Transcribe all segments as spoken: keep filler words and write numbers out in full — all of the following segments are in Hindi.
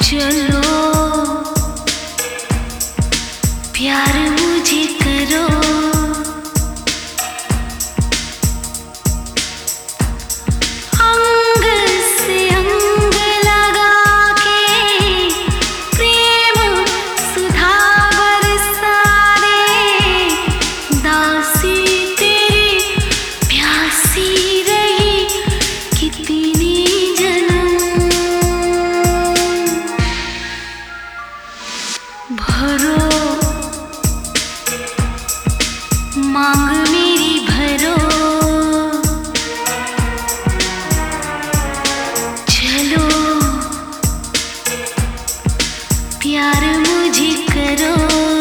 चलो प्यार मुझे करो, अंग से अंग लगा के प्रेम सुधा बरसा दे। दासी तेरी प्यासी रही कितनी जन्म, भरो मांग मेरी भरो, चलो प्यार मुझे करो।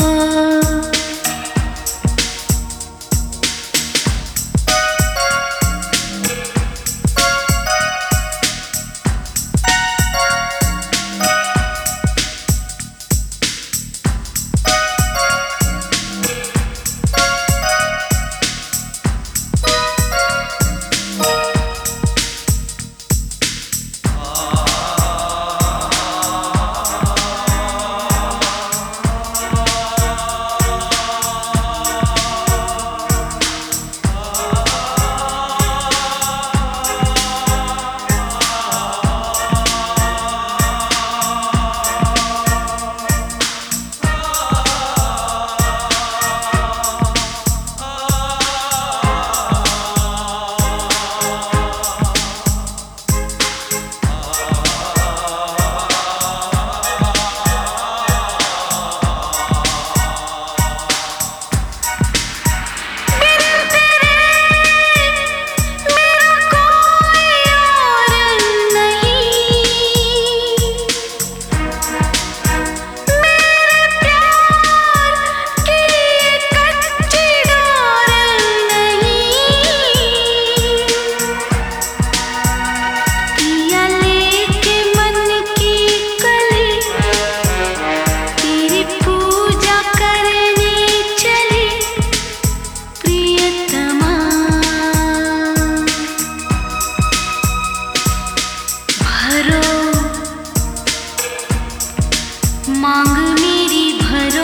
मांग मेरी भरो,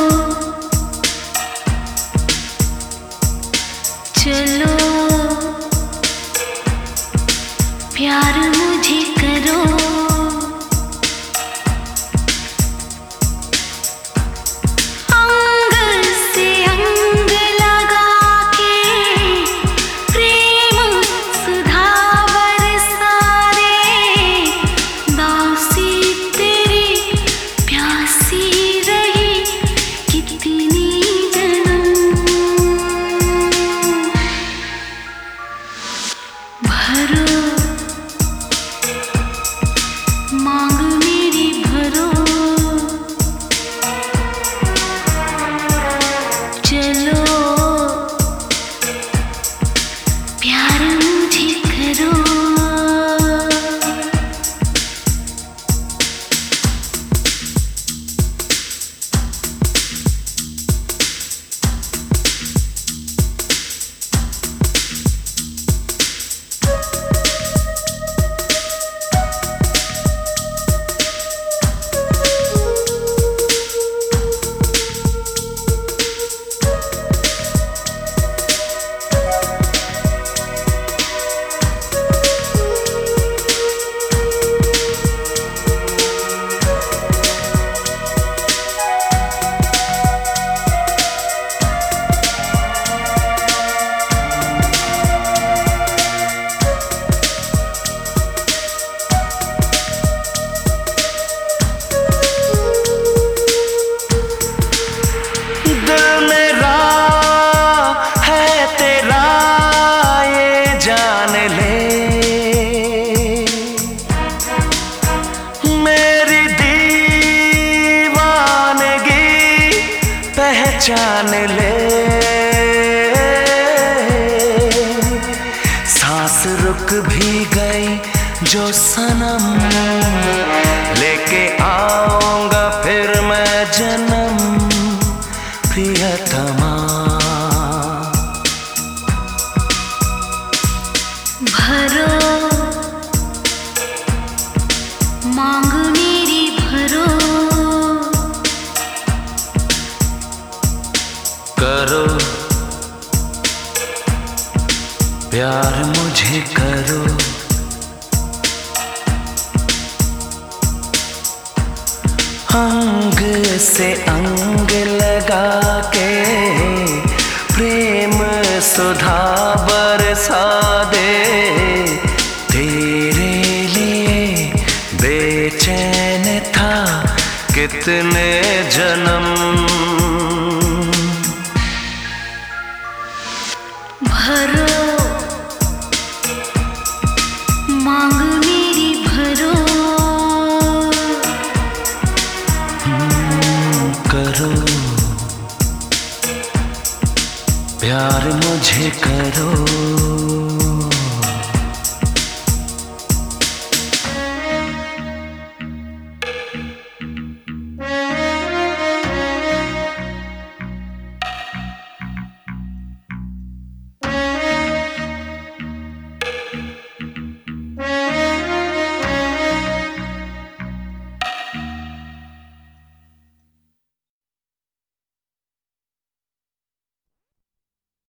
चलो प्यार मुझे करो। अंग से अंग लगा के प्रेम सुधा बरसा दे। दासी तेरी प्यासी रही कितनी जन्म, भरो मांग मेरी भरो, चलो प्यार मुझे करो। पहचान ले, सांस रुक भी गई जो सनम, लेके आऊंगा फिर मैं जन्म प्रियतमा। भरो मांग मेरी भरो, प्यार मुझे करो, अंग से अंग लगा के प्रेम सुधा बरसा दे, तेरे लिए बेचैन था कितने जन्म। भरो मांग मेरी भरो, करो प्यार मुझे करो।